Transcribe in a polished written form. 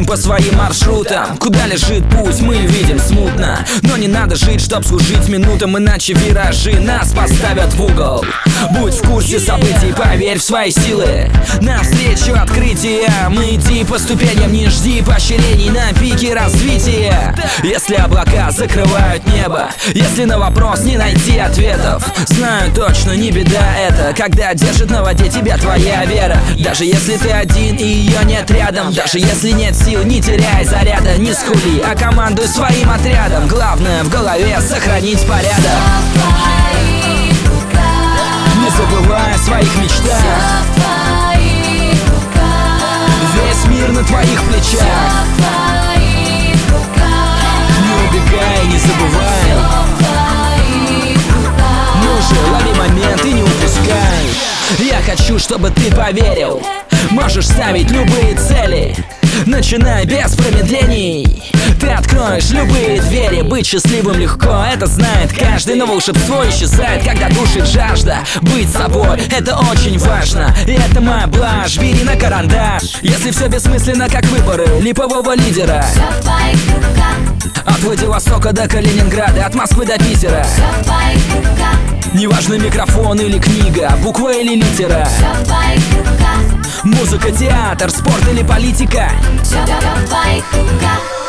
спешим по своим маршрутам. Куда лежит путь, мы видим смутно. Но не надо жить, чтоб служить минутам, иначе виражи нас поставят в угол. Будь в курсе событий, поверь в свои силы. Навстречу открытиям иди по ступеням, не жди поощрений на пике развития. Если облака закрывают небо, если на вопрос не найти ответов, знаю точно, не беда это, когда держит на воде тебя твоя вера. Даже если ты один и ее нет рядом, даже если нет сил, не теряй заряда. Не скули, а командуй своим отрядом. Главное в голове сохранить порядок. Не забывай о своих мечтах. Весь мир на твоих плечах. Не убегай, не забывай. Ну же, лови момент и не упускай. Я хочу, чтобы ты поверил. Можешь ставить любые цели, начинай без промедлений. Ты откроешь любые двери. Быть счастливым легко, это знает каждый. Но волшебство исчезает, когда душит жажда. Быть собой, это очень важно. И это моя блажь, бери на карандаш. Если все бессмысленно, как выборы липового лидера. От Владивостока до Калининграда, от Москвы до Питера. Неважно микрофон или книга, буква или литера. Музыка, театр, спорт или политика.